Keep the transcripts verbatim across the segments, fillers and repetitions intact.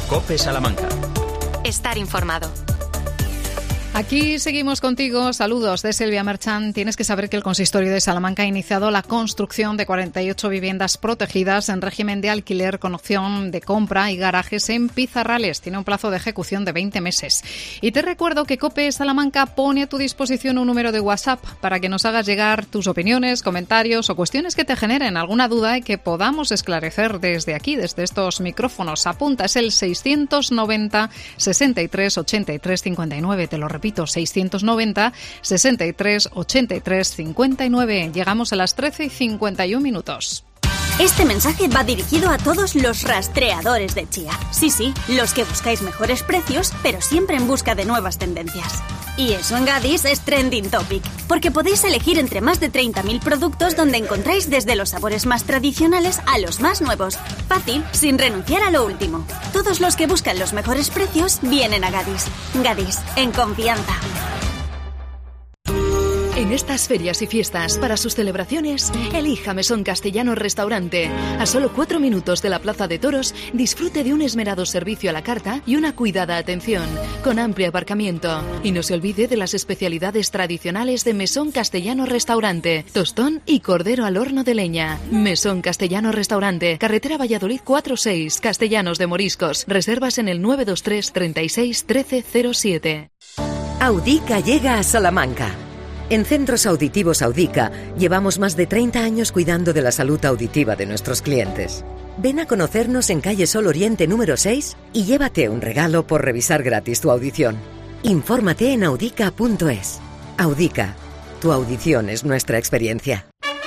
COPE Salamanca. Estar informado. Aquí seguimos contigo. Saludos de Silvia Merchant. Tienes que saber que el Consistorio de Salamanca ha iniciado la construcción de cuarenta y ocho viviendas protegidas en régimen de alquiler con opción de compra y garajes en Pizarrales. Tiene un plazo de ejecución de veinte meses. Y te recuerdo que COPE Salamanca pone a tu disposición un número de WhatsApp para que nos hagas llegar tus opiniones, comentarios o cuestiones que te generen alguna duda y que podamos esclarecer desde aquí, desde estos micrófonos. Apunta, es el seiscientos noventa, sesenta y tres, ochenta y tres, cincuenta y nueve. Te lo repito. seiscientos noventa, sesenta y tres, ochenta y tres, cincuenta y nueve. Llegamos a las trece y cincuenta y un minutos. Este mensaje va dirigido a todos los rastreadores de chía. Sí, sí, los que buscáis mejores precios, pero siempre en busca de nuevas tendencias. Y eso en Gadis es Trending Topic, porque podéis elegir entre más de treinta mil productos donde encontráis desde los sabores más tradicionales a los más nuevos. Fácil, sin renunciar a lo último. Todos los que buscan los mejores precios vienen a Gadis. Gadis, en confianza. En estas ferias y fiestas, para sus celebraciones, elija Mesón Castellano Restaurante. A solo cuatro minutos de la Plaza de Toros, disfrute de un esmerado servicio a la carta y una cuidada atención, con amplio aparcamiento. Y no se olvide de las especialidades tradicionales de Mesón Castellano Restaurante, tostón y cordero al horno de leña. Mesón Castellano Restaurante, carretera Valladolid cuatro seis, Castellanos de Moriscos. Reservas en el nueve dos tres, treinta y seis, trece cero siete. Audica llega a Salamanca. En Centros Auditivos Audica llevamos más de treinta años cuidando de la salud auditiva de nuestros clientes. Ven a conocernos en calle Sol Oriente número seis y llévate un regalo por revisar gratis tu audición. Infórmate en audica punto es. Audica, tu audición es nuestra experiencia.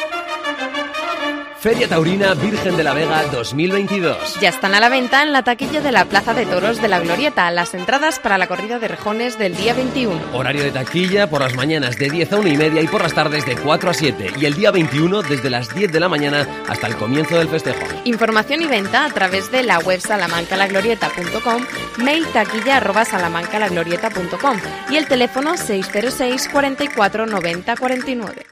Feria Taurina Virgen de la Vega dos mil veintidós. Ya están a la venta en la taquilla de la Plaza de Toros de la Glorieta las entradas para la corrida de rejones del día veintiuno. Horario de taquilla por las mañanas de diez a una y media y por las tardes de cuatro a siete. Y el día veintiuno desde las diez de la mañana hasta el comienzo del festejo. Información y venta a través de la web salamancalaglorieta punto com, mail taquilla arroba salamancalaglorieta punto com y el teléfono seis cero seis, cuarenta y cuatro, noventa, cuarenta y nueve.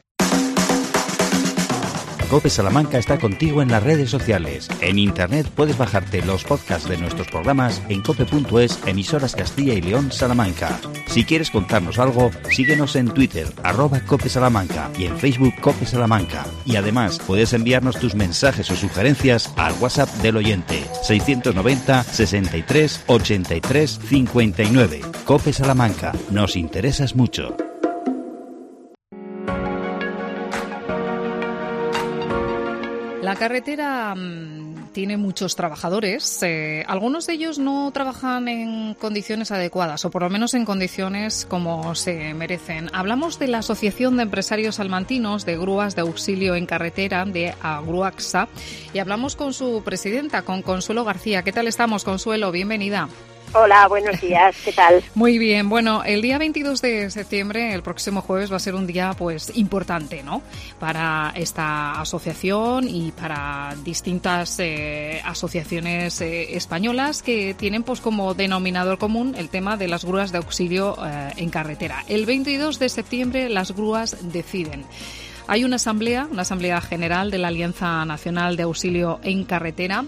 COPE Salamanca está contigo en las redes sociales. En internet puedes bajarte los podcasts de nuestros programas en cope punto es, emisoras Castilla y León Salamanca. Si quieres contarnos algo, síguenos en Twitter, arroba COPE Salamanca y en Facebook COPE Salamanca. Y además puedes enviarnos tus mensajes o sugerencias al WhatsApp del oyente seiscientos noventa, sesenta y tres, ochenta y tres, cincuenta y nueve. COPE Salamanca, nos interesas mucho. La carretera mmm, tiene muchos trabajadores. Eh, algunos de ellos no trabajan en condiciones adecuadas, o por lo menos en condiciones como se merecen. Hablamos de la Asociación de Empresarios Salmantinos de Grúas de Auxilio en Carretera, de Agruaxa, y hablamos con su presidenta, con Consuelo García. ¿Qué tal estamos, Consuelo? Bienvenida. Hola, buenos días, ¿qué tal? Muy bien, bueno, el día veintidós de septiembre, el próximo jueves, va a ser un día pues importante, ¿no? Para esta asociación y para distintas eh, asociaciones eh, españolas que tienen pues como denominador común el tema de las grúas de auxilio eh, en carretera. El veintidós de septiembre las grúas deciden. Hay una asamblea, una asamblea general de la Alianza Nacional de Auxilio en Carretera.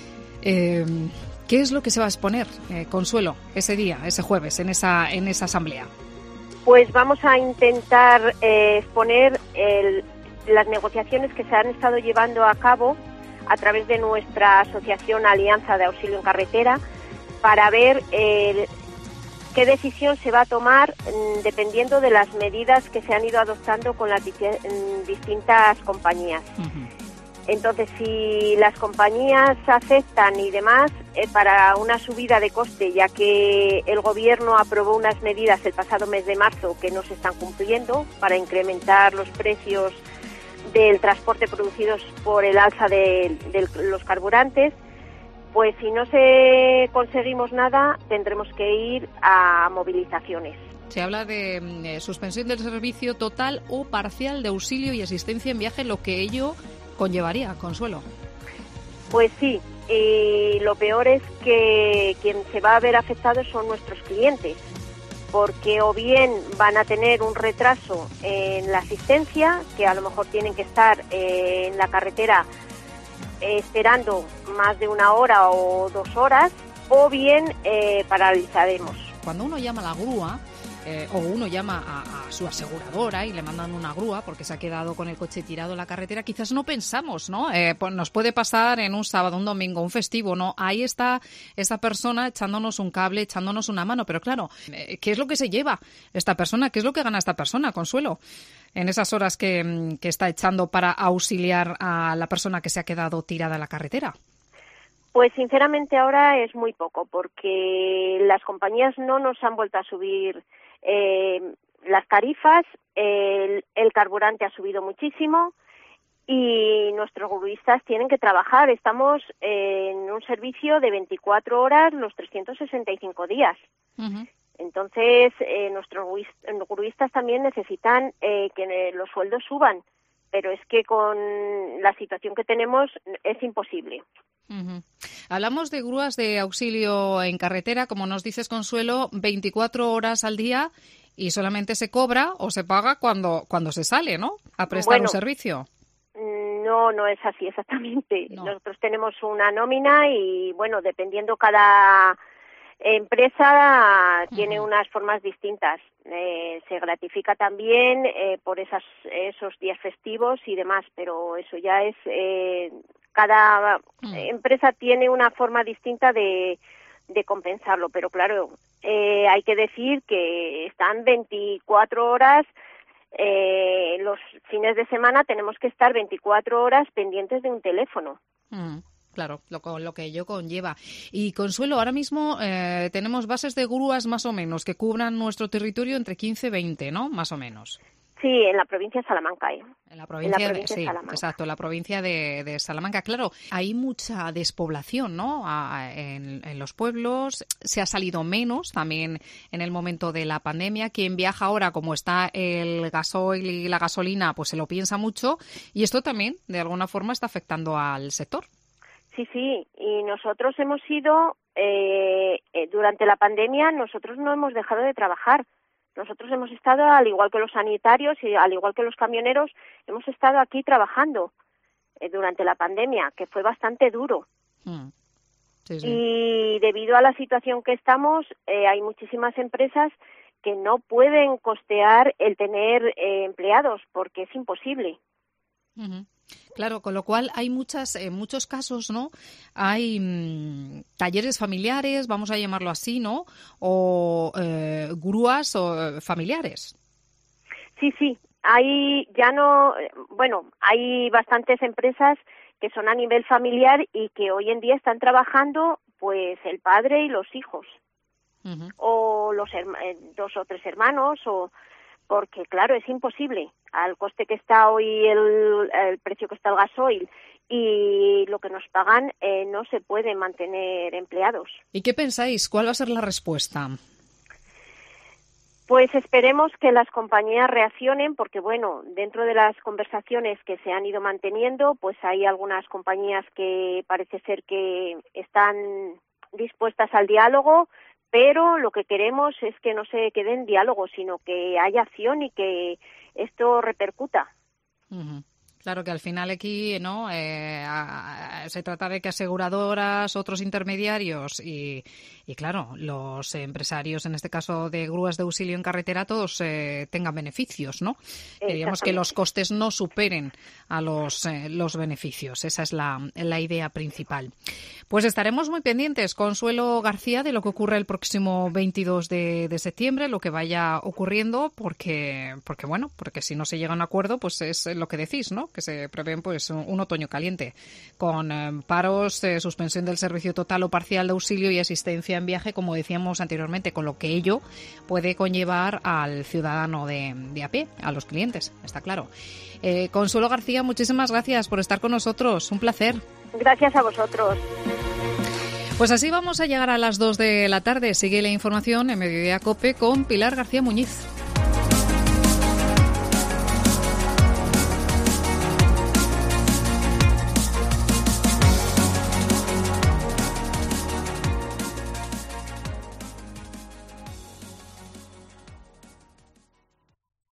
Eh, ¿Qué es lo que se va a exponer, eh, Consuelo, ese día, ese jueves, en esa en esa asamblea? Pues vamos a intentar eh, exponer el, las negociaciones que se han estado llevando a cabo a través de nuestra asociación Alianza de Auxilio en Carretera para ver eh, qué decisión se va a tomar mm, dependiendo de las medidas que se han ido adoptando con las mm, distintas compañías. Uh-huh. Entonces, si las compañías aceptan y demás eh, para una subida de coste, ya que el Gobierno aprobó unas medidas el pasado mes de marzo que no se están cumpliendo para incrementar los precios del transporte producidos por el alza de, de los carburantes, pues si no se conseguimos nada, tendremos que ir a movilizaciones. Se habla de eh, suspensión del servicio total o parcial de auxilio y asistencia en viaje, lo que ello conllevaría, Consuelo. Pues sí, y lo peor es que quien se va a ver afectado son nuestros clientes, porque o bien van a tener un retraso en la asistencia, que a lo mejor tienen que estar eh, en la carretera eh, esperando más de una hora o dos horas, o bien eh, paralizaremos. Cuando uno llama a la grúa, eh, o uno llama a, a su aseguradora y le mandan una grúa porque se ha quedado con el coche tirado en la carretera, quizás no pensamos, ¿no? Eh, pues nos puede pasar en un sábado, un domingo, un festivo, ¿no? Ahí está esa persona echándonos un cable, echándonos una mano, pero claro, eh, ¿qué es lo que se lleva esta persona? ¿Qué es lo que gana esta persona, Consuelo, en esas horas que, que está echando para auxiliar a la persona que se ha quedado tirada en la carretera? Pues sinceramente ahora es muy poco, porque las compañías no nos han vuelto a subir eh, las tarifas, el, el carburante ha subido muchísimo y nuestros gruistas tienen que trabajar. Estamos en un servicio de veinticuatro horas los trescientos sesenta y cinco días. Uh-huh. Entonces, eh, nuestros gruistas también necesitan eh, que los sueldos suban, pero es que con la situación que tenemos es imposible. Uh-huh. Hablamos de grúas de auxilio en carretera, como nos dices, Consuelo, veinticuatro horas al día y solamente se cobra o se paga cuando cuando se sale, ¿no?, a prestar bueno, un servicio. No, no es así exactamente. No. Nosotros tenemos una nómina y, bueno, dependiendo cada empresa tiene uh-huh. unas formas distintas. Eh, se gratifica también eh, por esas, esos días festivos y demás, pero eso ya es... Eh, cada uh-huh. empresa tiene una forma distinta de, de compensarlo, pero claro, eh, hay que decir que están veinticuatro horas, eh, los fines de semana tenemos que estar veinticuatro horas pendientes de un teléfono. Uh-huh. Claro, lo, lo que ello conlleva. Y Consuelo, ahora mismo eh, tenemos bases de grúas más o menos que cubran nuestro territorio entre quince y veinte, ¿no? Más o menos. Sí, en la provincia de Salamanca. ¿eh? En la provincia, en la provincia de, de sí, Salamanca. Exacto, en la provincia de, de Salamanca. Claro, hay mucha despoblación, ¿no? A, a, en, en los pueblos. Se ha salido menos también en el momento de la pandemia. Quien viaja ahora, como está el gasoil y la gasolina, pues se lo piensa mucho. Y esto también, de alguna forma, está afectando al sector. Sí, sí, y nosotros hemos ido, eh, eh, durante la pandemia, nosotros no hemos dejado de trabajar. Nosotros hemos estado, al igual que los sanitarios y al igual que los camioneros, hemos estado aquí trabajando eh, durante la pandemia, que fue bastante duro. Mm. Sí, sí. Y debido a la situación que estamos, eh, hay muchísimas empresas que no pueden costear el tener eh, empleados, porque es imposible. Uh-huh. Claro, con lo cual hay muchas, en muchos casos, ¿no? Hay mmm, talleres familiares, vamos a llamarlo así, ¿no? O eh, grúas o familiares. Sí, sí. Hay ya no, bueno, hay bastantes empresas que son a nivel familiar y que hoy en día están trabajando, pues, el padre y los hijos, uh-huh. o los herma- dos o tres hermanos, o porque claro, es imposible. Al coste que está hoy el, el precio que está el gasoil y lo que nos pagan, eh, no se puede mantener empleados. ¿Y qué pensáis? ¿Cuál va a ser la respuesta? Pues esperemos que las compañías reaccionen, porque bueno, dentro de las conversaciones que se han ido manteniendo, pues hay algunas compañías que parece ser que están dispuestas al diálogo, pero lo que queremos es que no se quede en diálogo, sino que haya acción y que esto repercuta. Uh-huh. Claro que al final aquí, ¿no? Eh, a, a, se trata de que aseguradoras, otros intermediarios y, y claro, los empresarios, en este caso de grúas de auxilio en carretera, todos eh, tengan beneficios, ¿no? Queríamos que los costes no superen a los, eh, los beneficios. Esa es la, la idea principal. Pues estaremos muy pendientes, Consuelo García, de lo que ocurre el próximo veintidós de, de septiembre, lo que vaya ocurriendo, porque, porque bueno, porque si no se llega a un acuerdo, pues es lo que decís, ¿no? Que se prevén pues un, un otoño caliente, con eh, paros, eh, suspensión del servicio total o parcial de auxilio y asistencia en viaje, como decíamos anteriormente, con lo que ello puede conllevar al ciudadano de, de a pie, a los clientes, está claro. Eh, Consuelo García, muchísimas gracias por estar con nosotros, un placer. Gracias a vosotros. Pues así vamos a llegar a las dos de la tarde. Sigue la información en Mediodía COPE con Pilar García Muñiz.